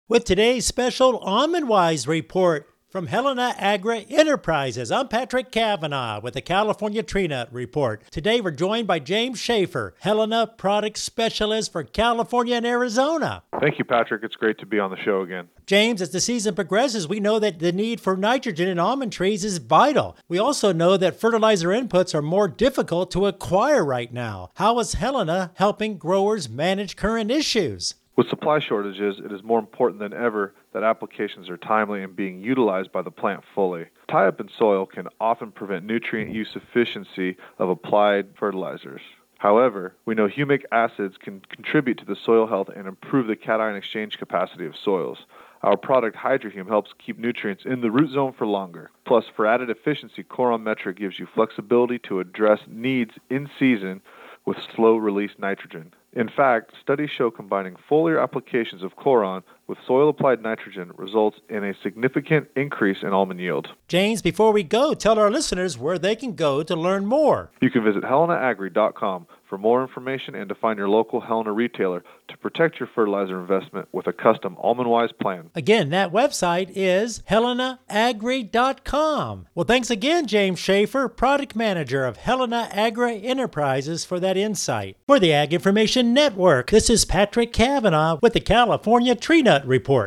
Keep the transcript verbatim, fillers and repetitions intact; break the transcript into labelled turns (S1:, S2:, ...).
S1: with today's special Almond Wise report from Helena Agri Enterprises. I'm Patrick Cavanaugh with the California Tree Nut Report. Today we're joined by James Schaefer, Helena Product Specialist for California and Arizona.
S2: Thank you, Patrick. It's great to be on the show again.
S1: James, as the season progresses, we know that the need for nitrogen in almond trees is vital. We also know that fertilizer inputs are more difficult to acquire right now. How is Helena helping growers manage current issues?
S2: With supply shortages, it is more important than ever that applications are timely and being utilized by the plant fully. Tie-up in soil can often prevent nutrient use efficiency of applied fertilizers. However, we know humic acids can contribute to the soil health and improve the cation exchange capacity of soils. Our product HydroHume helps keep nutrients in the root zone for longer. Plus, for added efficiency, Coron Metric gives you flexibility to address needs in season with slow-release nitrogen. In fact, studies show combining foliar applications of Coron with soil-applied nitrogen results in a significant increase in almond yield.
S1: James, before we go, tell our listeners where they can go to learn more.
S2: You can visit helena agri dot com for more information and to find your local Helena retailer to protect your fertilizer investment with a custom Almond Wise plan.
S1: Again, that website is helena agri dot com. Well, thanks again, James Schaefer, Product Manager of Helena Agri Enterprises, for that insight. For the Ag Information Network, this is Patrick Cavanaugh with the California Tree Nut Report.